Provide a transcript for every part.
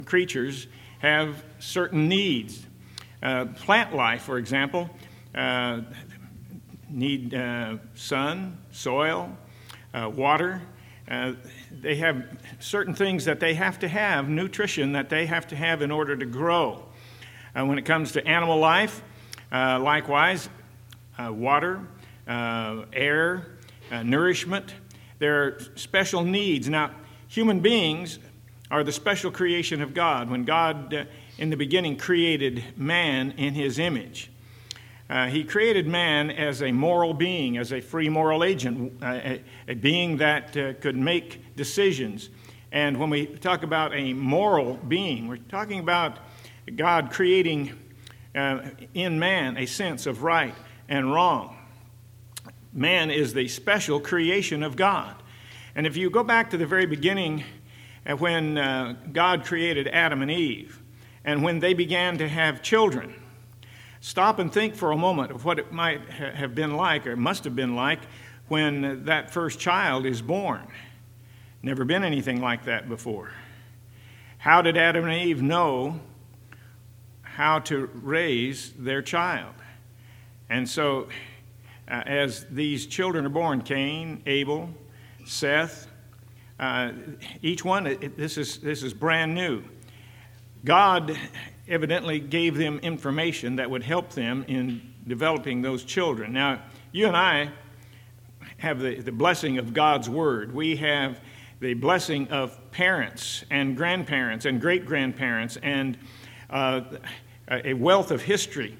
creatures have certain needs. Plant life, for example, need sun, soil, water. They have certain things that they have to have, nutrition that they have to have in order to grow. When it comes to animal life, likewise, water, air, nourishment. There are special needs. Now, human beings are the special creation of God. When God, in the beginning, created man in his image, he created man as a moral being, as a free moral agent, a being that could make decisions. And when we talk about a moral being, we're talking about God creating in man a sense of right and wrong. Man is the special creation of God. And if you go back to the very beginning, when God created Adam and Eve, and when they began to have children, stop and think for a moment of what it might have been like, or must have been like, when that first child is born. Never been anything like that before. How did Adam and Eve know how to raise their child? And so, as these children are born, Cain, Abel, Seth, each one, this is brand new. God evidently gave them information that would help them in developing those children. Now, you and I have the blessing of God's Word. We have the blessing of parents and grandparents and great-grandparents and a wealth of history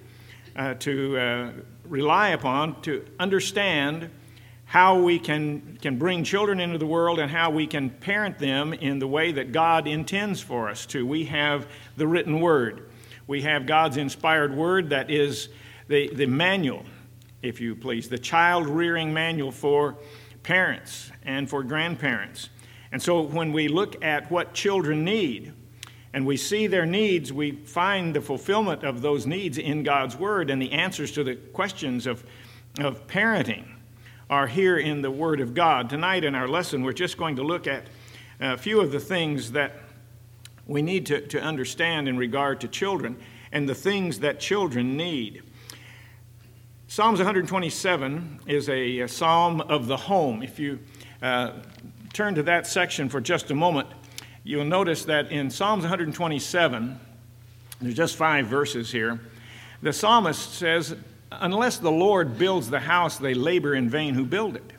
to rely upon to understand how we can bring children into the world and how we can parent them in the way that God intends for us to. We have the written Word. We have God's inspired Word that is the manual, if you please, the child-rearing manual for parents and for grandparents. And so when we look at what children need and we see their needs, we find the fulfillment of those needs in God's Word, and the answers to the questions of parenting are here in the Word of God. Tonight in our lesson, we're just going to look at a few of the things that we need to understand in regard to children and the things that children need. Psalms 127 is a psalm of the home. If you turn to that section for just a moment, you'll notice that in Psalms 127, there's just 5 verses here, the psalmist says, "Unless the Lord builds the house, they labor in vain who build it."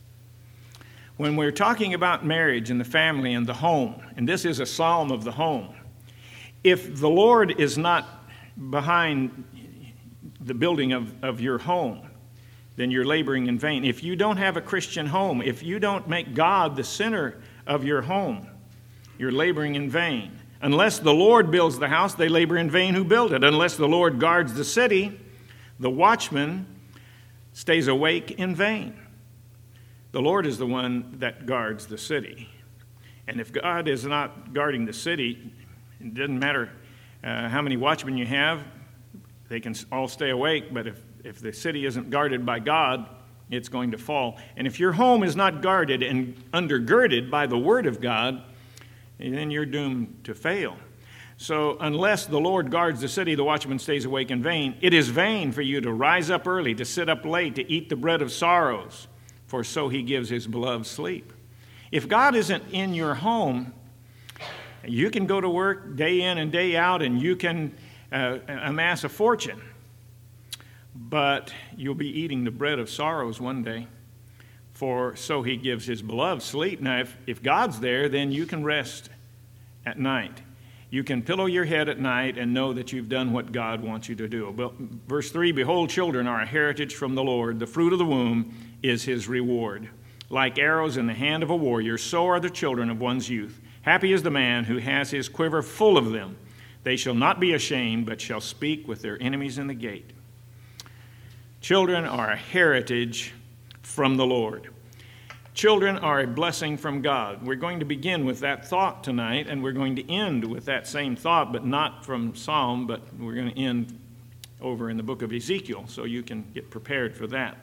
When we're talking about marriage and the family and the home, and this is a psalm of the home, if the Lord is not behind the building of your home, then you're laboring in vain. If you don't have a Christian home, if you don't make God the center of your home, you're laboring in vain. Unless the Lord builds the house, they labor in vain who build it. Unless the Lord guards the city, the watchman stays awake in vain. The Lord is the one that guards the city. And if God is not guarding the city, it doesn't matter how many watchmen you have, they can all stay awake, but if the city isn't guarded by God, it's going to fall. And if your home is not guarded and undergirded by the Word of God, then you're doomed to fail. So unless the Lord guards the city, the watchman stays awake in vain. It is vain for you to rise up early, to sit up late, to eat the bread of sorrows, for so he gives his beloved sleep. If God isn't in your home, you can go to work day in and day out, and you can amass a fortune, but you'll be eating the bread of sorrows one day, for so he gives his beloved sleep. Now, if God's there, then you can rest at night. You can pillow your head at night and know that you've done what God wants you to do. Verse 3, "Behold, children are a heritage from the Lord. The fruit of the womb is his reward. Like arrows in the hand of a warrior, so are the children of one's youth. Happy is the man who has his quiver full of them. They shall not be ashamed, but shall speak with their enemies in the gate." Children are a heritage from the Lord. Children are a blessing from God. We're going to begin with that thought tonight, and we're going to end with that same thought, but not from Psalm, but we're going to end over in the book of Ezekiel, so you can get prepared for that.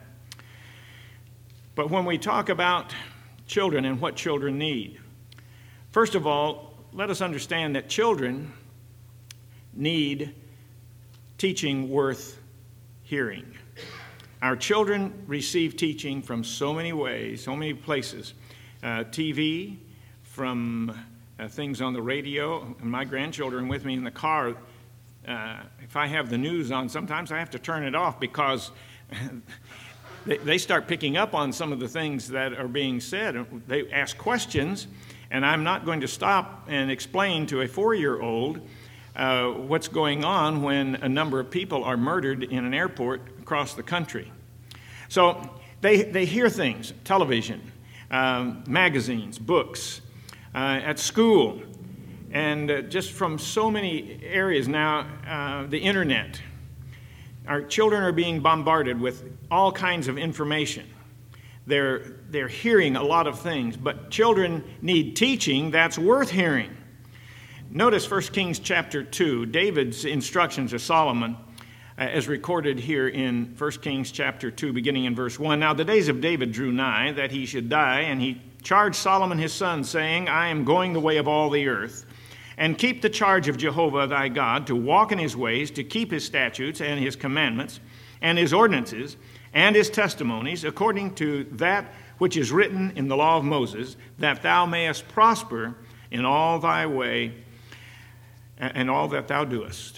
But when we talk about children and what children need, first of all, let us understand that children need teaching worth hearing. Our children receive teaching from so many ways, so many places. TV, from things on the radio. And my grandchildren with me in the car, if I have the news on, sometimes I have to turn it off because they start picking up on some of the things that are being said. They ask questions, and I'm not going to stop and explain to a 4-year-old what's going on when a number of people are murdered in an airport across the country. So they hear things, television, magazines, books, at school, and just from so many areas now, the internet. Our children are being bombarded with all kinds of information. They're hearing a lot of things, but children need teaching that's worth hearing. Notice 1 Kings chapter 2, David's instructions to Solomon, as recorded here in 1 Kings chapter 2, beginning in verse 1. Now the days of David drew nigh, that he should die, and he charged Solomon his son, saying, I am going the way of all the earth, and keep the charge of Jehovah thy God, to walk in his ways, to keep his statutes and his commandments, and his ordinances, and his testimonies, according to that which is written in the law of Moses, that thou mayest prosper in all thy way, and all that thou doest.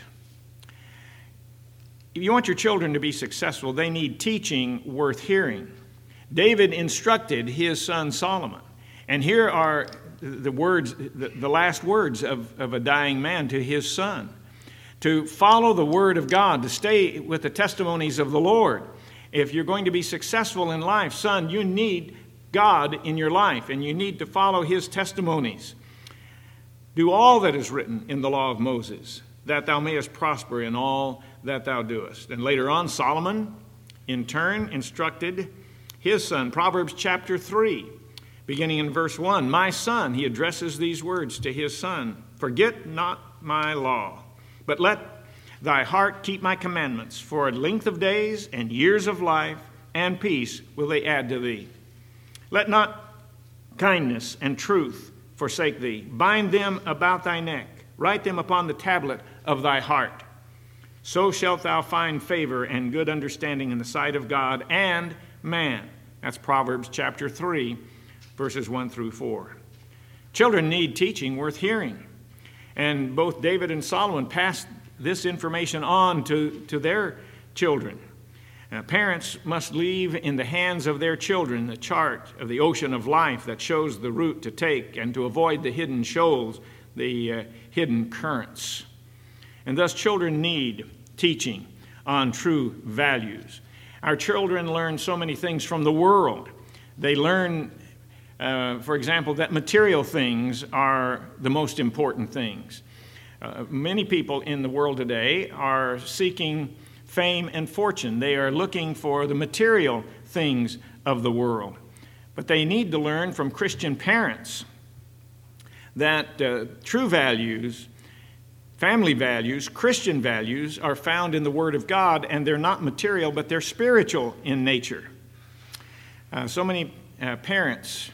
If you want your children to be successful, they need teaching worth hearing. David instructed his son Solomon, and here are the words, the last words of a dying man to his son: to follow the word of God, to stay with the testimonies of the Lord. If you're going to be successful in life, son, you need God in your life, and you need to follow his testimonies. Do all that is written in the law of Moses, that thou mayest prosper in all that thou doest. And later on, Solomon, in turn, instructed his son. Proverbs chapter 3, beginning in verse 1. My son, he addresses these words to his son. Forget not my law, but let thy heart keep my commandments. For a length of days and years of life and peace will they add to thee. Let not kindness and truth forsake thee. Bind them about thy neck. Write them upon the tablet of thy heart. So shalt thou find favor and good understanding in the sight of God and man. That's Proverbs chapter 3, verses 1 through 4. Children need teaching worth hearing. And both David and Solomon passed this information on to their children. Parents must leave in the hands of their children the chart of the ocean of life that shows the route to take and to avoid the hidden shoals, the hidden currents. And thus children need teaching on true values. Our children learn so many things from the world. They learn, for example, that material things are the most important things. Many people in the world today are seeking fame and fortune. They are looking for the material things of the world. But they need to learn from Christian parents that true values, family values, Christian values are found in the Word of God, and they're not material, but they're spiritual in nature. So many parents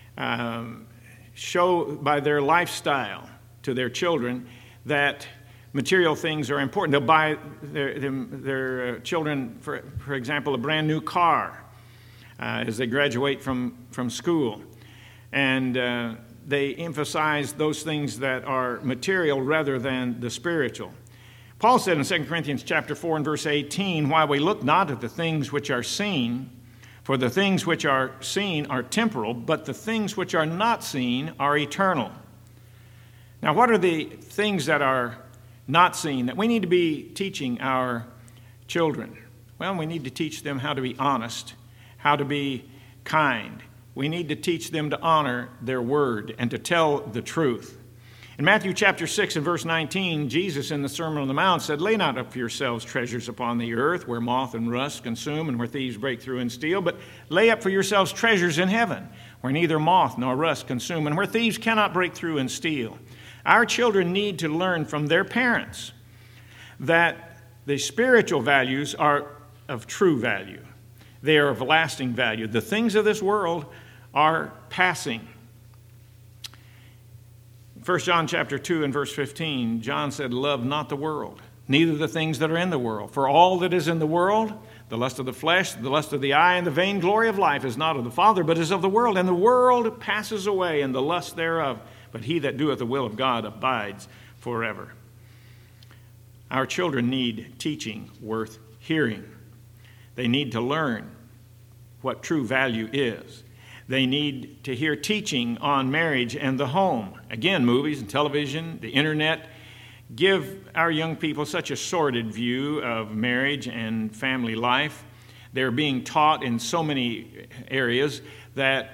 show by their lifestyle to their children that material things are important. They'll buy their children, for example, a brand new car as they graduate from school. And they emphasize those things that are material rather than the spiritual. Paul said in 2 Corinthians chapter 4 and verse 18, while we look not at the things which are seen, for the things which are seen are temporal, but the things which are not seen are eternal. Now, what are the things that are not seen that we need to be teaching our children? Well, we need to teach them how to be honest, how to be kind. We need to teach them to honor their word and to tell the truth. In Matthew chapter 6 and verse 19, Jesus in the Sermon on the Mount said, lay not up for yourselves treasures upon the earth where moth and rust consume and where thieves break through and steal, but lay up for yourselves treasures in heaven where neither moth nor rust consume and where thieves cannot break through and steal. Our children need to learn from their parents that the spiritual values are of true value. They are of lasting value. The things of this world are passing. 1 1 John chapter 2 and verse 15, John said, "Love not the world, neither the things that are in the world. For all that is in the world, the lust of the flesh, the lust of the eye, and the vainglory of life is not of the Father, but is of the world. And the world passes away, and the lust thereof. But he that doeth the will of God abides forever." Our children need teaching worth hearing. They need to learn what true value is. They need to hear teaching on marriage and the home. Again, movies and television, the internet give our young people such a sordid view of marriage and family life. They're being taught in so many areas that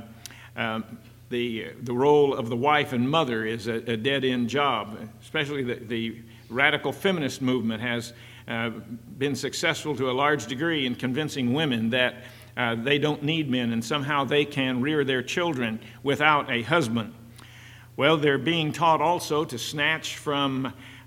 the role of the wife and mother is a dead-end job. Especially the radical feminist movement has been successful to a large degree in convincing women that they don't need men and somehow they can rear their children without a husband. Well, they're being taught also to snatch from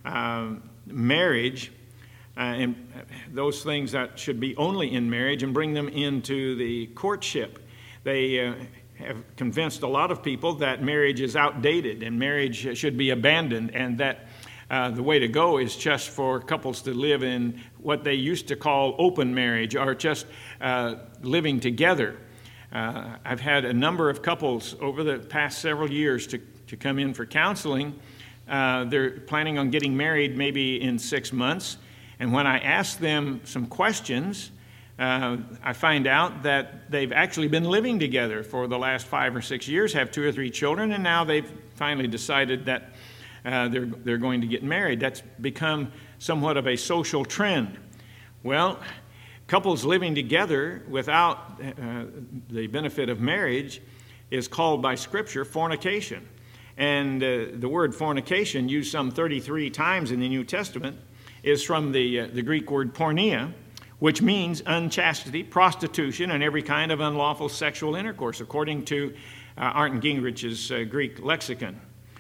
marriage and those things that should be only in marriage and bring them into the courtship. They have convinced a lot of people that marriage is outdated and marriage should be abandoned, and that the way to go is just for couples to live in what they used to call open marriage, or just living together. I've had a number of couples over the past several years to come in for counseling. They're planning on getting married maybe in 6 months. And when I ask them some questions, I find out that they've actually been living together for the last 5 or 6 years, have 2 or 3 children, and now they've finally decided that they're going to get married. That's become somewhat of a social trend. Well, couples living together without the benefit of marriage is called by Scripture fornication. And the word fornication, used some 33 times in the New Testament, is from the Greek word porneia, which means unchastity, prostitution, and every kind of unlawful sexual intercourse, according to Arndt Gingrich's Greek lexicon.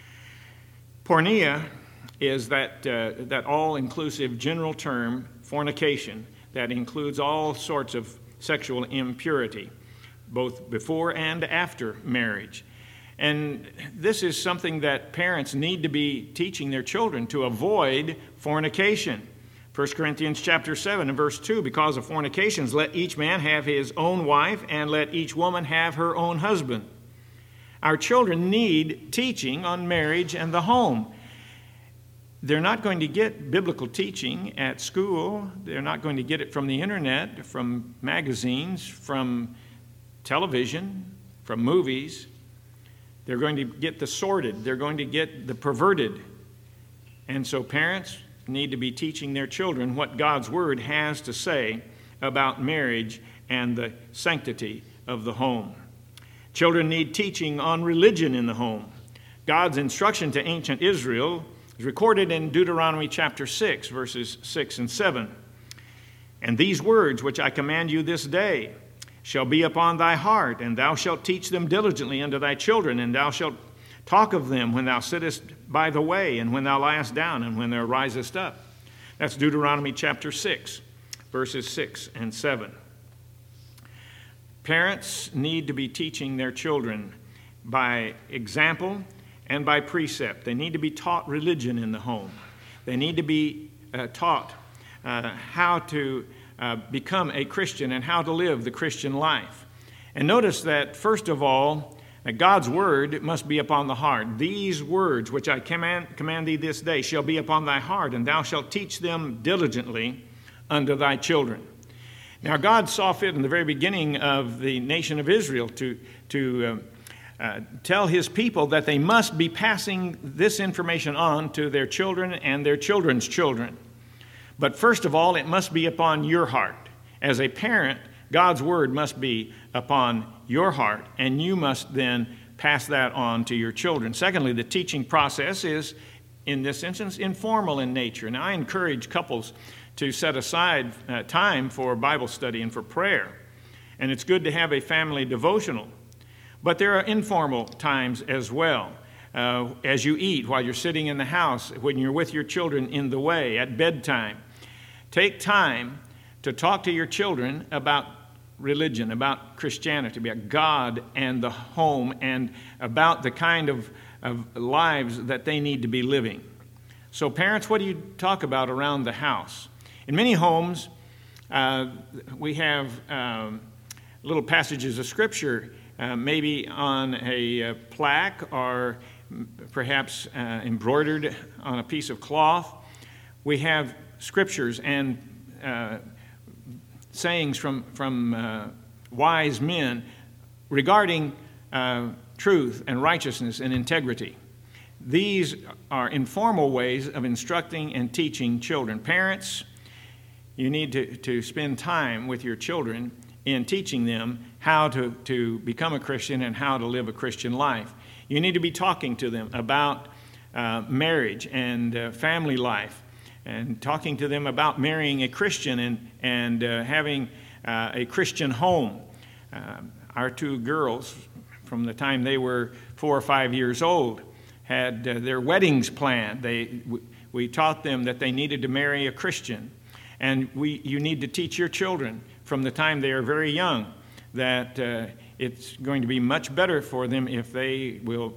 Porneia is that all-inclusive general term, fornication, that includes all sorts of sexual impurity, both before and after marriage. And this is something that parents need to be teaching their children to avoid fornication. 1 Corinthians chapter 7 and verse 2, because of fornications, let each man have his own wife, and let each woman have her own husband. Our children need teaching on marriage and the home. They're not going to get biblical teaching at school. They're not going to get it from the internet, from magazines, from television, from movies. They're going to get the sordid. They're going to get the perverted. And so parents need to be teaching their children what God's Word has to say about marriage and the sanctity of the home. Children need teaching on religion in the home. God's instruction to ancient Israel is recorded in Deuteronomy chapter 6, verses 6 and 7. And these words which I command you this day shall be upon thy heart, and thou shalt teach them diligently unto thy children, and thou shalt talk of them when thou sittest by the way, and when thou liest down, and when thou risest up. That's Deuteronomy chapter 6, verses 6 and 7. Parents need to be teaching their children by example and by precept. They need to be taught religion in the home. They need to be taught how to become a Christian and how to live the Christian life. And notice that, first of all, that God's word must be upon the heart. These words which I command thee this day shall be upon thy heart, and thou shalt teach them diligently unto thy children. Now, God saw fit in the very beginning of the nation of Israel to tell his people that they must be passing this information on to their children and their children's children. But first of all, it must be upon your heart. As a parent, God's word must be upon your heart, and you must then pass that on to your children. Secondly, the teaching process is, in this instance, informal in nature. Now, I encourage couples to set aside time for Bible study and for prayer. And it's good to have a family devotional. But there are informal times as well. As you eat, while you're sitting in the house, when you're with your children in the way, at bedtime. Take time to talk to your children about religion, about Christianity, about God and the home, and about the kind of of lives that they need to be living. So parents, what do you talk about around the house? In many homes, we have little passages of Scripture, maybe on a plaque or perhaps embroidered on a piece of cloth. We have scriptures and sayings from wise men regarding truth and righteousness and integrity. These are informal ways of instructing and teaching children. Parents, you need to spend time with your children in teaching them how to become a Christian and how to live a Christian life. You need to be talking to them about marriage and family life, and talking to them about marrying a Christian and having a Christian home. Our two girls, from the time they were 4 or 5 years old, had their weddings planned. We taught them that they needed to marry a Christian. And you need to teach your children from the time they are very young that it's going to be much better for them if they will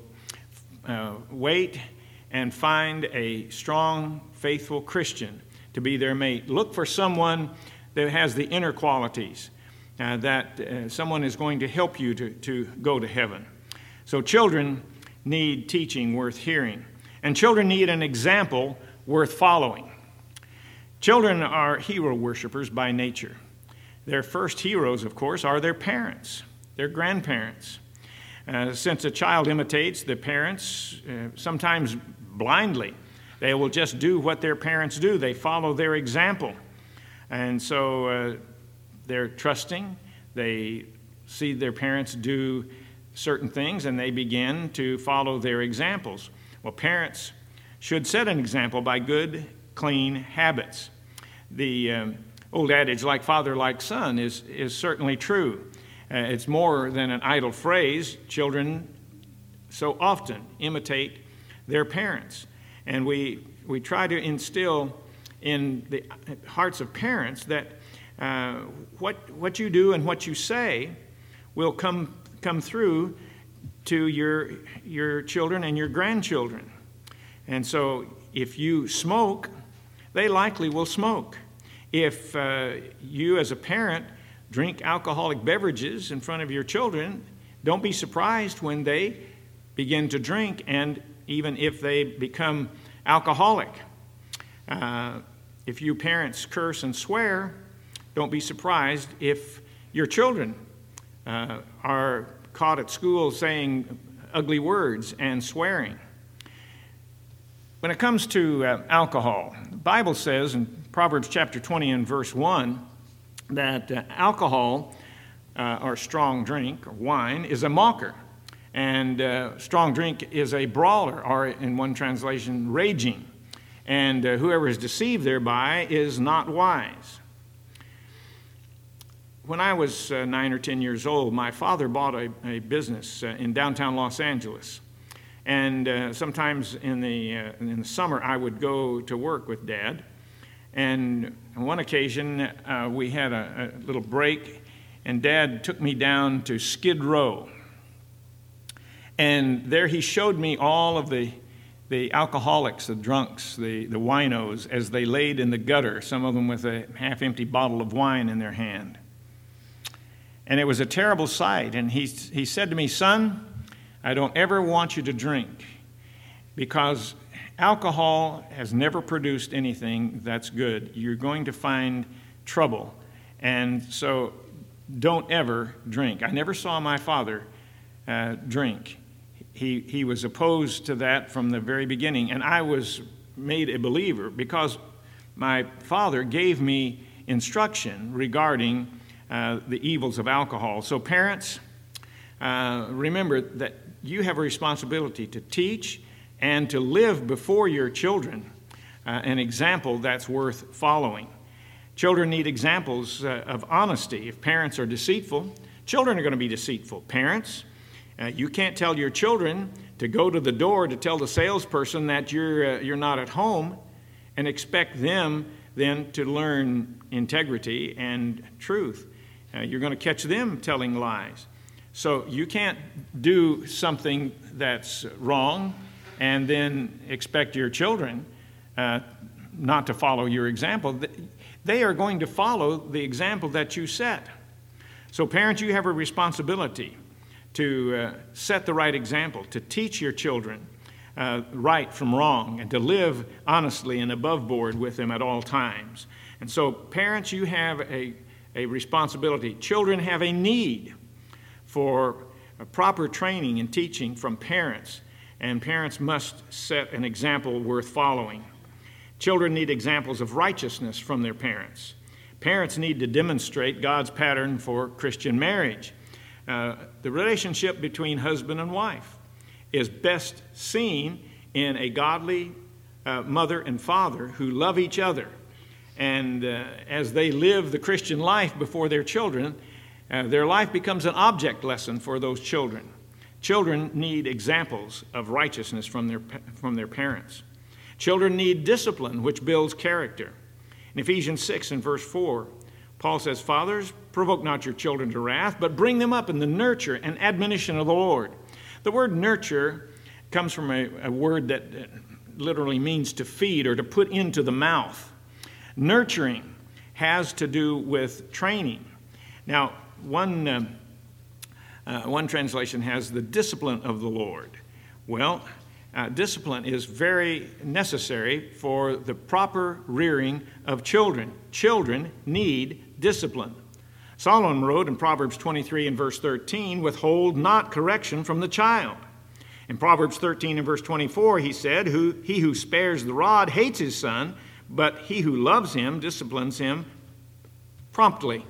wait and find a strong, faithful Christian to be their mate. Look for someone that has the inner qualities, that someone is going to help you to go to heaven. So children need teaching worth hearing, and children need an example worth following. Children are hero worshipers by nature. Their first heroes, of course, are their parents, their grandparents. Since a child imitates the parents, sometimes blindly, they will just do what their parents do. They follow their example. And so they're trusting. They see their parents do certain things, and they begin to follow their examples. Well, parents should set an example by good, clean habits. The old adage, like father, like son, is certainly true. It's more than an idle phrase. Children so often imitate their parents. And we try to instill in the hearts of parents that what you do and what you say will come through to your children and your grandchildren. And so if you smoke, they likely will smoke. If you as a parent drink alcoholic beverages in front of your children, don't be surprised when they begin to drink, and even if they become alcoholic. If you parents curse and swear, don't be surprised if your children are caught at school saying ugly words and swearing. When it comes to alcohol, the Bible says in Proverbs chapter 20 and verse 1 that alcohol, or strong drink, or wine, is a mocker. And strong drink is a brawler, or in one translation, raging. And whoever is deceived thereby is not wise. When I was 9 or 10 years old, my father bought a business in downtown Los Angeles. And sometimes in the summer, I would go to work with Dad. And on one occasion, we had a little break, and Dad took me down to Skid Row. And there he showed me all of the alcoholics, the drunks, the winos, as they laid in the gutter, some of them with a half-empty bottle of wine in their hand. And it was a terrible sight. And he said to me, "Son, I don't ever want you to drink, because alcohol has never produced anything that's good. You're going to find trouble. And so don't ever drink." I never saw my father drink. He was opposed to that from the very beginning. And I was made a believer because my father gave me instruction regarding the evils of alcohol. So parents, remember that you have a responsibility to teach and to live before your children an example that's worth following. Children need examples of honesty. If parents are deceitful, children are going to be deceitful. Parents, you can't tell your children to go to the door to tell the salesperson that you're not at home and expect them then to learn integrity and truth. You're going to catch them telling lies. So you can't do something that's wrong and then expect your children not to follow your example. They are going to follow the example that you set. So parents, you have a responsibility to set the right example, to teach your children right from wrong, and to live honestly and above board with them at all times. And so parents, you have a responsibility. Children have a need for proper training and teaching from parents, and parents must set an example worth following. Children need examples of righteousness from their parents. Parents need to demonstrate God's pattern for Christian marriage. The relationship between husband and wife is best seen in a godly mother and father who love each other. And as they live the Christian life before their children, their life becomes an object lesson for those children. Children need examples of righteousness from their parents. Children need discipline, which builds character. In Ephesians 6 and verse 4, Paul says, "Fathers, provoke not your children to wrath, but bring them up in the nurture and admonition of the Lord." The word nurture comes from a word that literally means to feed or to put into the mouth. Nurturing has to do with training. Now, one translation has the discipline of the Lord. Well, discipline is very necessary for the proper rearing of children. Children need discipline. Solomon wrote in Proverbs 23 and verse 13, "Withhold not correction from the child." In Proverbs 13 and verse 24, he said, "He who spares the rod hates his son, but he who loves him disciplines him promptly."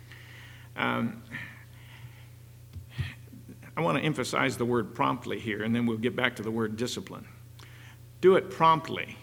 I want to emphasize the word promptly here, and then we'll get back to the word discipline. Do it promptly.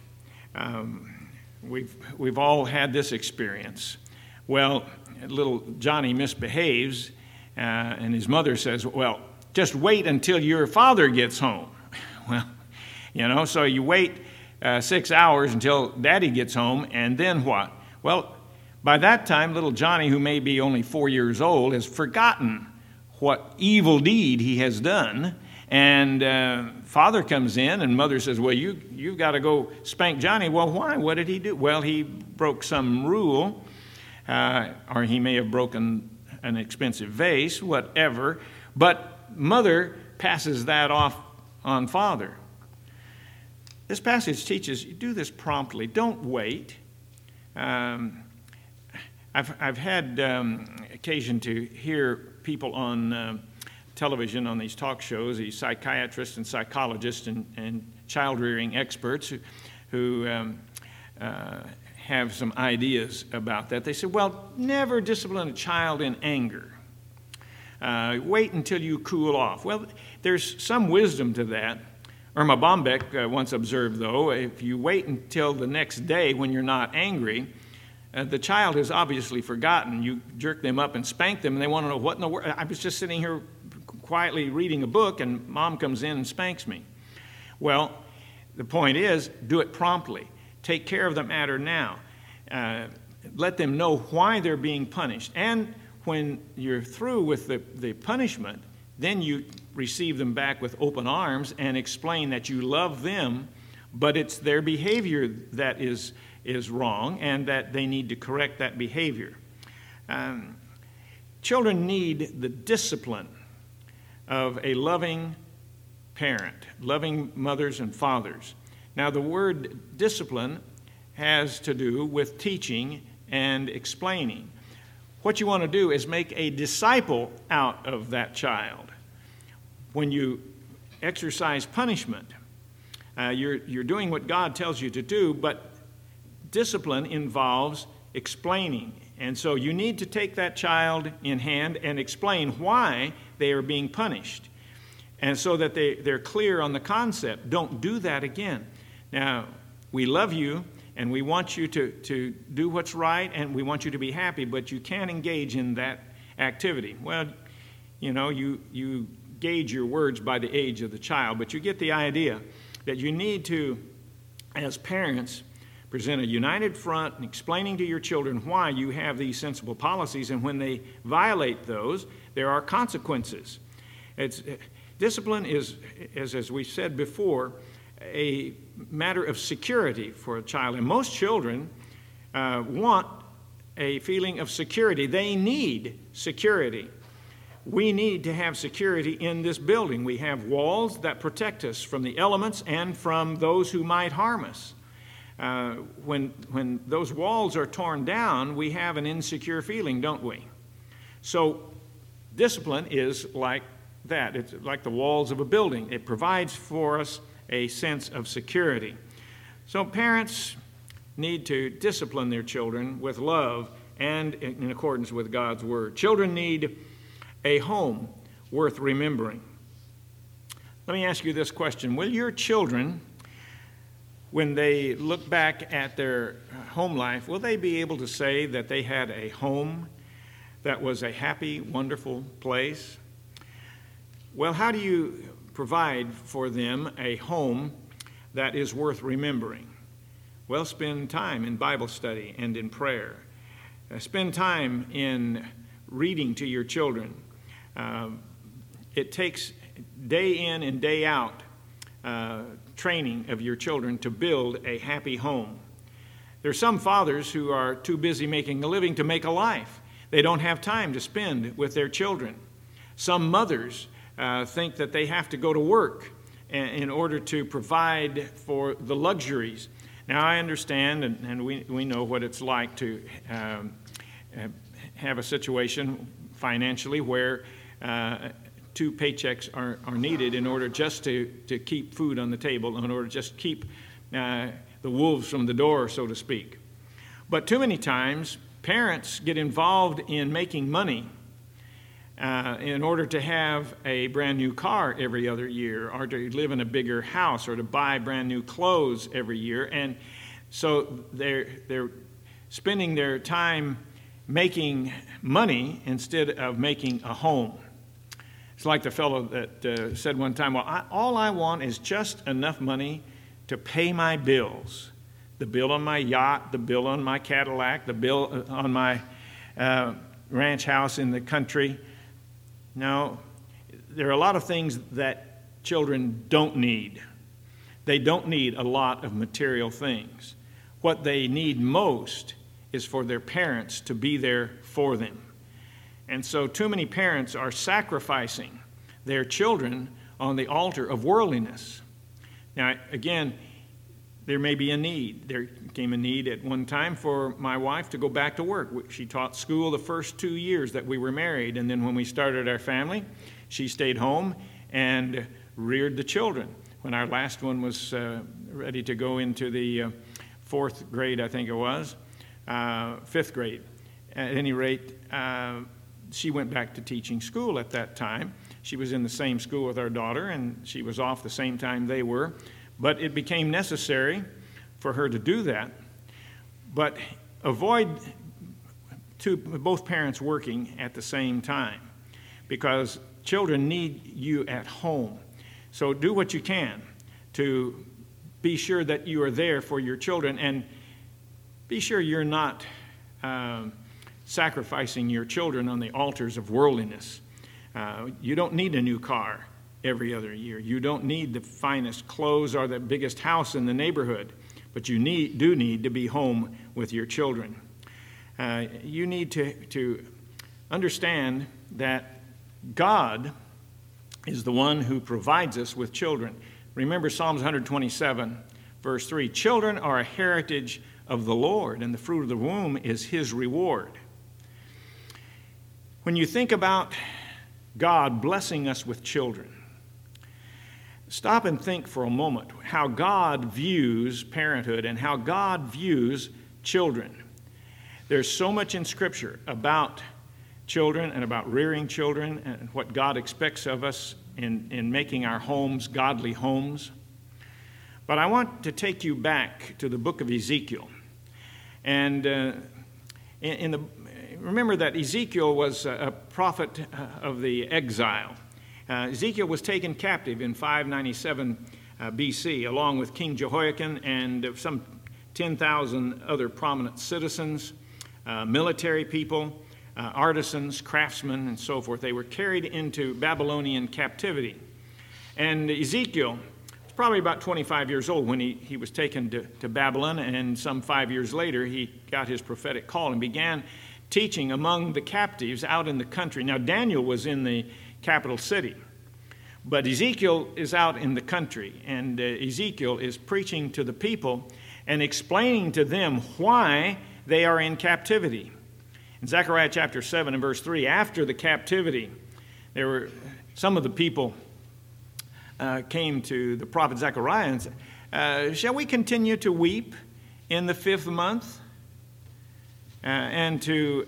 We've all had this experience. Well, little Johnny misbehaves, and his mother says, "Well, just wait until your father gets home." Well, so you wait 6 hours until Daddy gets home, and then what? Well, by that time, little Johnny, who may be only 4 years old, has forgotten what evil deed he has done, and father comes in, and mother says, "Well, you've got to go spank Johnny." Well, why? What did he do? Well, he broke some rule, or he may have broken an expensive vase, whatever, but mother passes that off on father. This passage teaches you do this promptly. Don't wait. I've had occasion to hear people on television on these talk shows, these psychiatrists and psychologists and child-rearing experts who have some ideas about that. They say, well, never discipline a child in anger. Wait until you cool off. Well, there's some wisdom to that. Irma Bombeck once observed, though, if you wait until the next day when you're not angry, the child has obviously forgotten. You jerk them up and spank them, and they want to know what in the world. I was just sitting here quietly reading a book, and Mom comes in and spanks me. Well, the point is, do it promptly. Take care of the matter now. Let them know why they're being punished. And when you're through with the punishment, then you receive them back with open arms and explain that you love them, but it's their behavior that is wrong and that they need to correct that behavior. Children need the discipline of a loving parent, loving mothers and fathers. Now, the word discipline has to do with teaching and explaining. What you want to do is make a disciple out of that child. When you exercise punishment, you're doing what God tells you to do, but discipline involves explaining. And so you need to take that child in hand and explain why they are being punished. And so that they're clear on the concept. Don't do that again. Now, we love you, and we want you to do what's right, and we want you to be happy, but you can't engage in that activity. Well, you gauge your words by the age of the child, but you get the idea that you need to, as parents, present a united front in explaining to your children why you have these sensible policies, and when they violate those, there are consequences. Discipline is, as we said before, a matter of security for a child. And most children want a feeling of security. They need security. We need to have security in this building. We have walls that protect us from the elements and from those who might harm us. When those walls are torn down, we have an insecure feeling, don't we? So discipline is like that. It's like the walls of a building. It provides for us a sense of security. So parents need to discipline their children with love and in accordance with God's word. Children need a home worth remembering. Let me ask you this question. Will your children, when they look back at their home life, will they be able to say that they had a home that was a happy, wonderful place? Well, how do you provide for them a home that is worth remembering? Well, spend time in Bible study and in prayer. Spend time in reading to your children. It takes day in and day out training of your children to build a happy home. There are some fathers who are too busy making a living to make a life. They don't have time to spend with their children. Some mothers think that they have to go to work in order to provide for the luxuries. Now, I understand, and we know what it's like to have a situation financially where 2 paychecks are needed in order just to keep food on the table, in order to just keep the wolves from the door, so to speak. But too many times, parents get involved in making money in order to have a brand new car every other year, or to live in a bigger house, or to buy brand new clothes every year. And so they're spending their time making money instead of making a home. It's like the fellow that said one time, well, all I want is just enough money to pay my bills. The bill on my yacht, the bill on my Cadillac, the bill on my ranch house in the country. No, there are a lot of things that children don't need. They don't need a lot of material things. What they need most is for their parents to be there for them. And so too many parents are sacrificing their children on the altar of worldliness. Now, again, there may be a need. There came a need at one time for my wife to go back to work. She taught school the first 2 years that we were married, and then when we started our family, she stayed home and reared the children. When our last one was ready to go into the 4th grade, I think it was, 5th grade. At any rate, she went back to teaching school at that time. She was in the same school with our daughter, and she was off the same time they were. But it became necessary for her to do that. But avoid both parents working at the same time, because children need you at home. So do what you can to be sure that you are there for your children, and be sure you're not sacrificing your children on the altars of worldliness. You don't need a new car every other year. You don't need the finest clothes or the biggest house in the neighborhood, but you do need to be home with your children. You need to understand that God is the one who provides us with children. Remember Psalms 127, verse 3, children are a heritage of the Lord, and the fruit of the womb is his reward. When you think about God blessing us with children, stop and think for a moment how God views parenthood and how God views children. There's so much in Scripture about children and about rearing children and what God expects of us in making our homes godly homes. But I want to take you back to the book of Ezekiel. And remember that Ezekiel was a prophet of the exile. Ezekiel was taken captive in 597 BC, along with King Jehoiakim and some 10,000 other prominent citizens, military people. artisans, craftsmen, and so forth. They were carried into Babylonian captivity. And Ezekiel was probably about 25 years old when he was taken to Babylon, and some 5 years later he got his prophetic call and began teaching among the captives out in the country. Now Daniel was in the capital city, but Ezekiel is out in the country, and Ezekiel is preaching to the people and explaining to them why they are in captivity. In Zechariah chapter 7 and verse 3, after the captivity, there were some of the people came to the prophet Zechariah and said, shall we continue to weep in the 5th month and to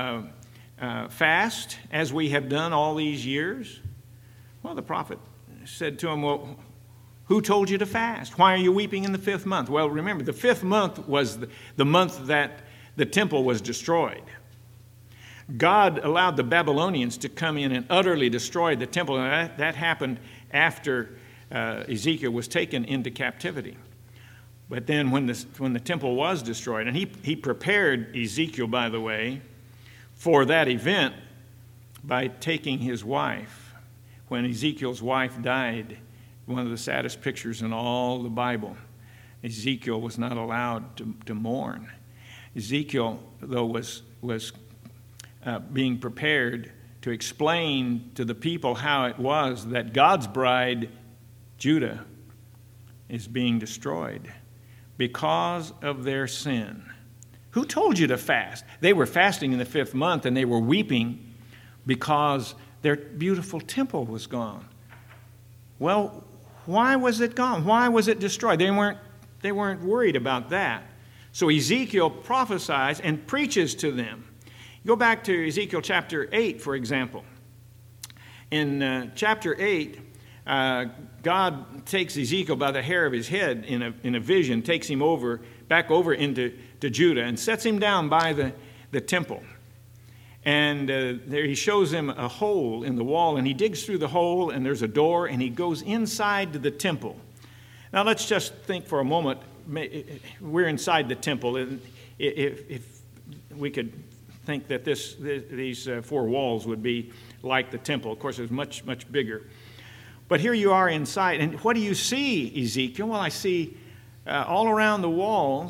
fast as we have done all these years? Well, the prophet said to him, well, who told you to fast? Why are you weeping in the 5th month? Well, remember, the 5th month was the month that the temple was destroyed. God allowed the Babylonians to come in and utterly destroy the temple, and that happened after Ezekiel was taken into captivity. But then when the temple was destroyed, and he prepared Ezekiel, by the way, for that event by taking his wife. When Ezekiel's wife died, one of the saddest pictures in all the Bible, Ezekiel was not allowed to mourn. Ezekiel, though, was being prepared to explain to the people how it was that God's bride, Judah, is being destroyed because of their sin. Who told you to fast? They were fasting in the 5th month, and they were weeping because their beautiful temple was gone. Well, why was it gone? Why was it destroyed? They weren't worried about that. So Ezekiel prophesies and preaches to them. Go back to Ezekiel chapter 8, for example. In chapter 8, God takes Ezekiel by the hair of his head in a vision, takes him back over into Judah, and sets him down by the temple. And there he shows him a hole in the wall, and he digs through the hole, and there's a door, and he goes inside to the temple. Now let's just think for a moment. We're inside the temple, and if we could think that these 4 walls would be like the temple. Of course, it's much, much bigger. But here you are inside, and what do you see, Ezekiel? Well, I see all around the walls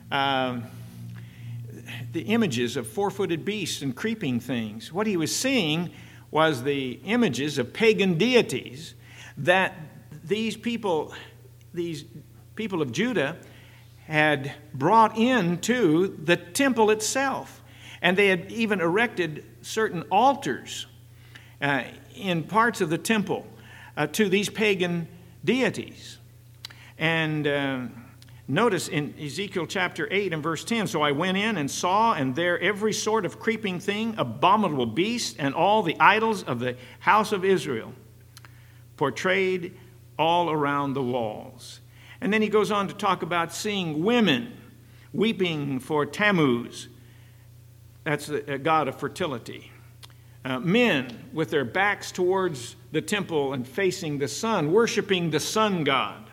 the images of 4-footed beasts and creeping things. What he was seeing was the images of pagan deities that these people of Judah had brought into the temple itself. And they had even erected certain altars in parts of the temple to these pagan deities. And notice in Ezekiel chapter 8 and verse 10, so I went in and saw, and there every sort of creeping thing, abominable beast, and all the idols of the house of Israel, portrayed all around the walls. And then he goes on to talk about seeing women weeping for Tammuz. That's a god of fertility. Men with their backs towards the temple and facing the sun, worshiping the sun god.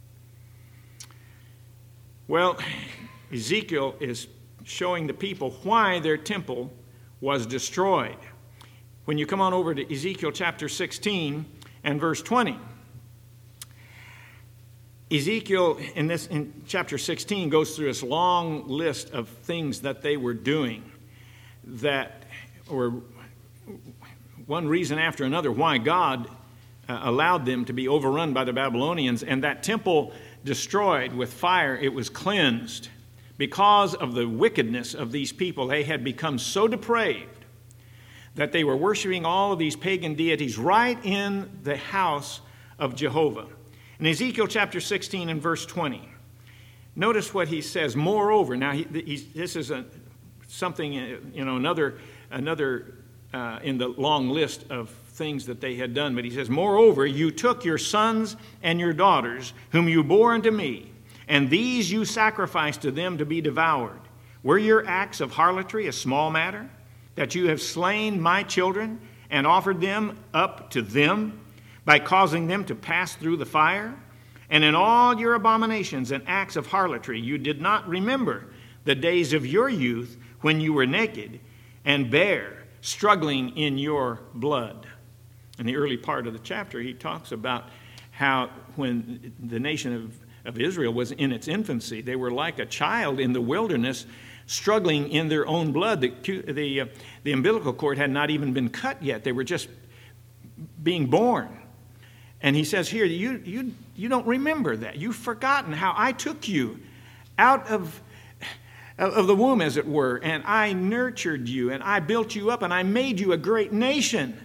Well, Ezekiel is showing the people why their temple was destroyed. When you come on over to Ezekiel chapter 16 and verse 20, Ezekiel in chapter 16 goes through this long list of things that they were doing that were one reason after another why God allowed them to be overrun by the Babylonians, and that temple destroyed with fire. It was cleansed. Because of the wickedness of these people, they had become so depraved that they were worshiping all of these pagan deities right in the house of Jehovah. In Ezekiel chapter 16 and verse 20, notice what he says. Moreover, now this is something, another in the long list of things that they had done. But he says, moreover, you took your sons and your daughters, whom you bore unto me, and these you sacrificed to them to be devoured. Were your acts of harlotry a small matter, that you have slain my children and offered them up to them by causing them to pass through the fire? And in all your abominations and acts of harlotry, you did not remember the days of your youth when you were naked and bare, struggling in your blood. In the early part of the chapter, he talks about how when the nation of Israel was in its infancy, they were like a child in the wilderness, struggling in their own blood. The umbilical cord had not even been cut yet. They were just being born. And he says here, you don't remember that. You've forgotten how I took you out of the womb, as it were, and I nurtured you, and I built you up, and I made you a great nation.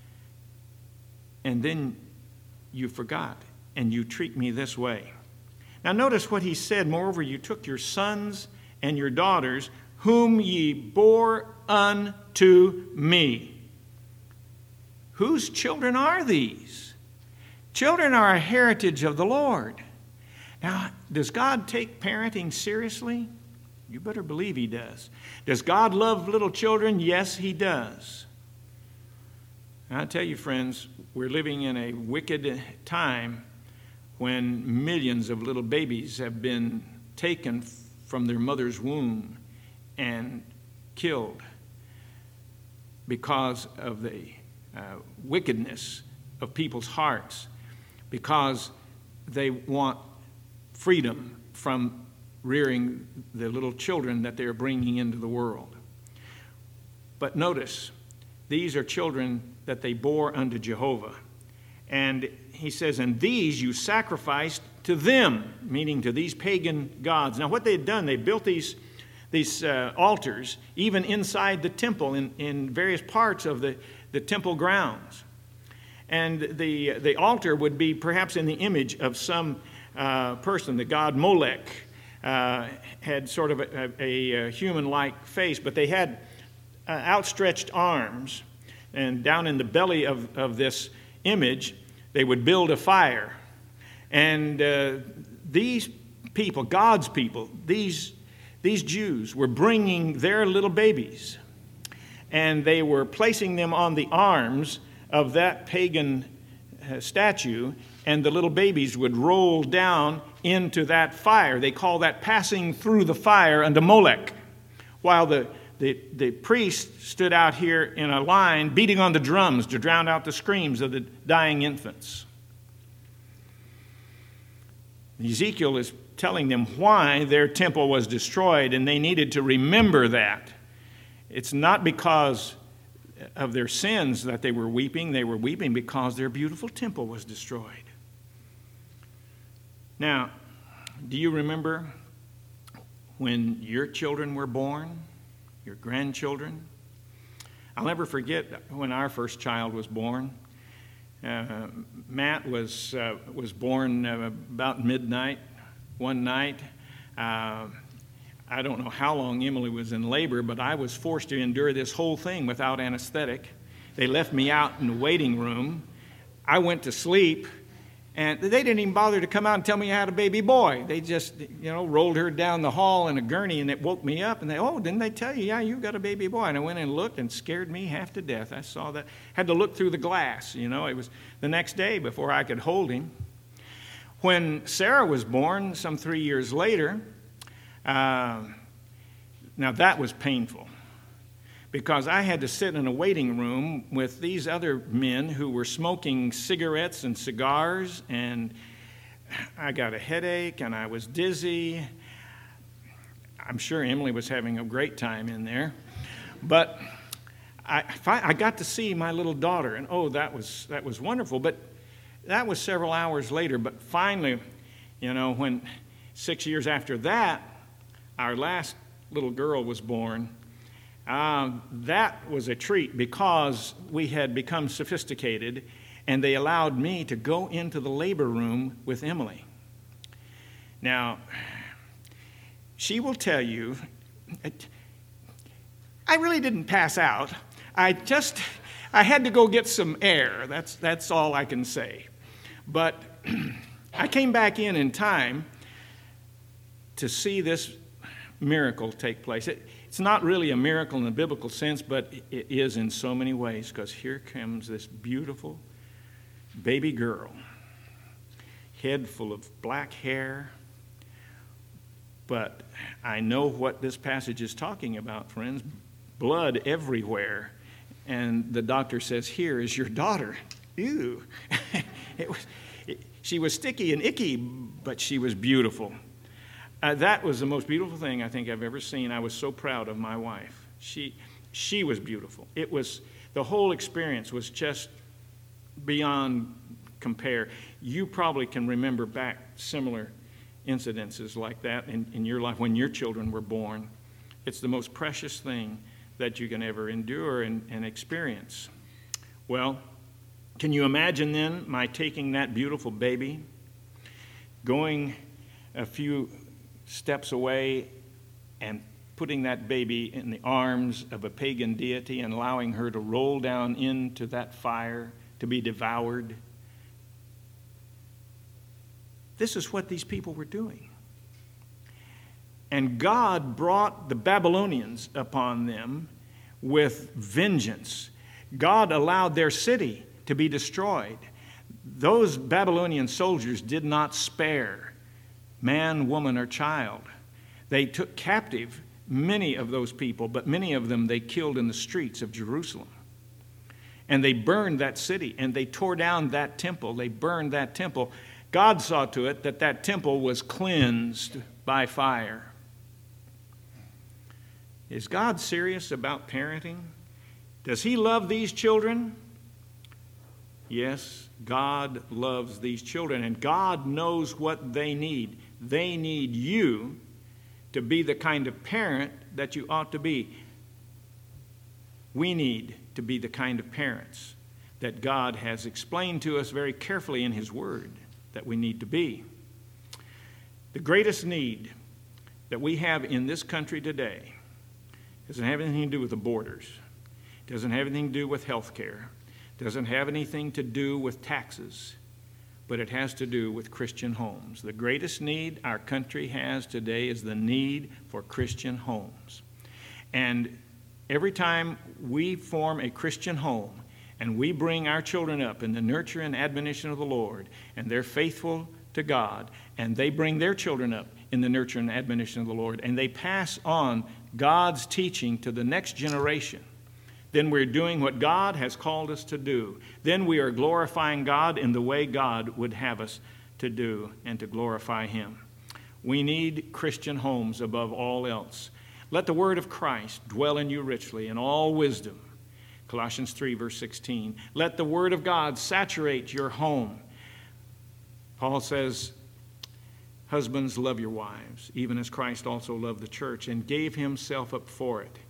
And then you forgot, and you treat me this way. Now notice what he said. Moreover, you took your sons and your daughters, whom ye bore unto me. Whose children are these? Children are a heritage of the Lord. Now, does God take parenting seriously? You better believe he does. Does God love little children? Yes, he does. And I tell you, friends, we're living in a wicked time when millions of little babies have been taken from their mother's womb and killed because of the wickedness of people's hearts, because they want freedom from rearing the little children that they're bringing into the world. But notice, these are children that they bore unto Jehovah. And he says, and these you sacrificed to them, meaning to these pagan gods. Now what they had done, they built these altars even inside the temple in various parts of the temple grounds. And the altar would be perhaps in the image of some person. The god Molech had sort of a human-like face, but they had outstretched arms. And down in the belly of this image, they would build a fire. And these people, God's people, these Jews were bringing their little babies, and they were placing them on the arms of that pagan statue, and the little babies would roll down into that fire. They call that passing through the fire unto Molech, while the priest stood out here in a line beating on the drums to drown out the screams of the dying infants. Ezekiel is telling them why their temple was destroyed, and they needed to remember that. It's not because of their sins that they were weeping. They were weeping because their beautiful temple was destroyed. Now, do you remember when your children were born? Your grandchildren? I'll never forget when our first child was born. Matt was born about midnight one night. I don't know how long Emily was in labor, but I was forced to endure this whole thing without anesthetic. They left me out in the waiting room. I went to sleep, and they didn't even bother to come out and tell me I had a baby boy. They just, rolled her down the hall in a gurney, and it woke me up. And didn't they tell you? Yeah, you got a baby boy. And I went and looked, and scared me half to death. I saw that. Had to look through the glass. It was the next day before I could hold him. When Sarah was born, some 3 years later, now that was painful, because I had to sit in a waiting room with these other men who were smoking cigarettes and cigars, and I got a headache and I was dizzy. I'm sure Emily was having a great time in there, but I got to see my little daughter, and that was wonderful. But that was several hours later. But finally, when 6 years after that, our last little girl was born. That was a treat, because we had become sophisticated, and they allowed me to go into the labor room with Emily. Now, she will tell you, I really didn't pass out. I had to go get some air. That's all I can say. But I came back in time to see this miracle take place. It's not really a miracle in the biblical sense, but it is in so many ways, because here comes this beautiful baby girl, head full of black hair. But I know what this passage is talking about, friends. Blood everywhere. And the doctor says, "Here is your daughter." Ew. She was sticky and icky, but she was beautiful. That was the most beautiful thing I think I've ever seen. I was so proud of my wife. She was beautiful. The whole experience was just beyond compare. You probably can remember back similar incidences like that in your life when your children were born. It's the most precious thing that you can ever endure and experience. Well, can you imagine then my taking that beautiful baby, going a few steps away and putting that baby in the arms of a pagan deity and allowing her to roll down into that fire to be devoured? This is what these people were doing. And God brought the Babylonians upon them with vengeance. God allowed their city to be destroyed. Those Babylonian soldiers did not spare man, woman, or child. They took captive many of those people, but many of them they killed in the streets of Jerusalem. And they burned that city, and they tore down that temple. They burned that temple. God saw to it that that temple was cleansed by fire. Is God serious about parenting? Does He love these children? Yes, God loves these children, and God knows what they need. They need you to be the kind of parent that you ought to be. We need to be the kind of parents that God has explained to us very carefully in His Word that we need to be. The greatest need that we have in this country today doesn't have anything to do with the borders. It doesn't have anything to do with health care. It doesn't have anything to do with taxes. But it has to do with Christian homes. The greatest need our country has today is the need for Christian homes. And every time we form a Christian home and we bring our children up in the nurture and admonition of the Lord, and they're faithful to God, and they bring their children up in the nurture and admonition of the Lord, and they pass on God's teaching to the next generation, then we're doing what God has called us to do. Then we are glorifying God in the way God would have us to do and to glorify Him. We need Christian homes above all else. Let the word of Christ dwell in you richly in all wisdom. Colossians 3, verse 16. Let the word of God saturate your home. Paul says, husbands, love your wives, even as Christ also loved the church and gave Himself up for it.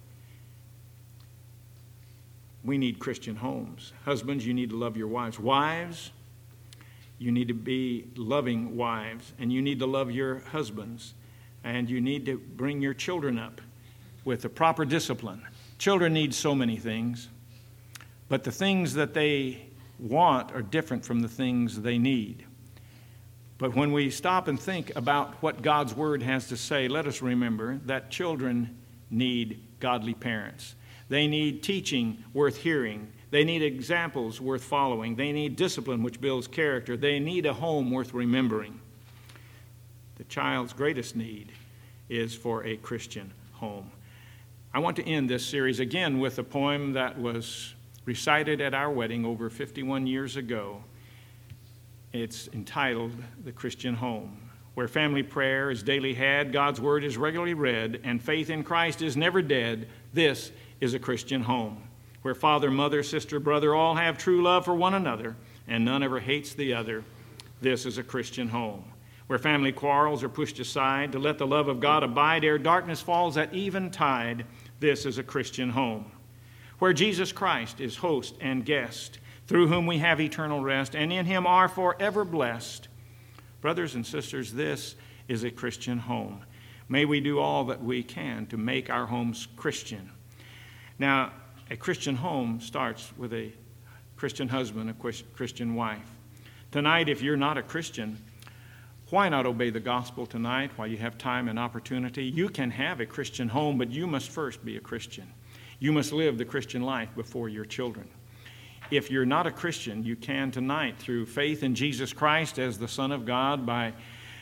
We need Christian homes. Husbands, you need to love your wives. Wives, you need to be loving wives, and you need to love your husbands, and you need to bring your children up with the proper discipline. Children need so many things, but the things that they want are different from the things they need. But when we stop and think about what God's Word has to say, let us remember that children need godly parents. They need teaching worth hearing. They need examples worth following. They need discipline which builds character. They need a home worth remembering. The child's greatest need is for a Christian home. I want to end this series again with a poem that was recited at our wedding over 51 years ago. It's entitled The Christian Home. Where family prayer is daily had, God's Word is regularly read, and faith in Christ is never dead, this is a Christian home. Where father, mother, sister, brother all have true love for one another, and none ever hates the other, this is a Christian home. Where family quarrels are pushed aside to let the love of God abide ere darkness falls at eventide, this is a Christian home. Where Jesus Christ is host and guest, through whom we have eternal rest, and in Him are forever blessed. Brothers and sisters, this is a Christian home. May we do all that we can to make our homes Christian. Now, a Christian home starts with a Christian husband, a Christian wife. Tonight, if you're not a Christian, why not obey the gospel tonight while you have time and opportunity? You can have a Christian home, but you must first be a Christian. You must live the Christian life before your children. If you're not a Christian, you can tonight, through faith in Jesus Christ as the Son of God, by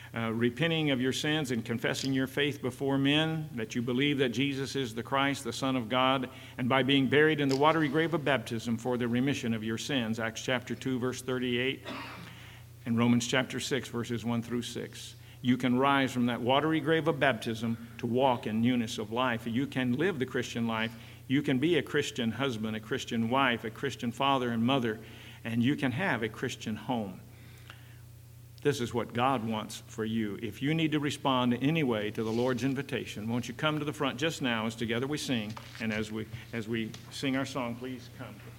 repenting of your sins and confessing your faith before men, that you believe that Jesus is the Christ, the Son of God, and by being buried in the watery grave of baptism for the remission of your sins, Acts chapter 2, verse 38, and Romans chapter 6, verses 1 through 6. You can rise from that watery grave of baptism to walk in newness of life. You can live the Christian life. You can be a Christian husband, a Christian wife, a Christian father and mother, and you can have a Christian home. This is what God wants for you. If you need to respond in any way to the Lord's invitation, won't you come to the front just now as together we sing, and as we sing our song, please come.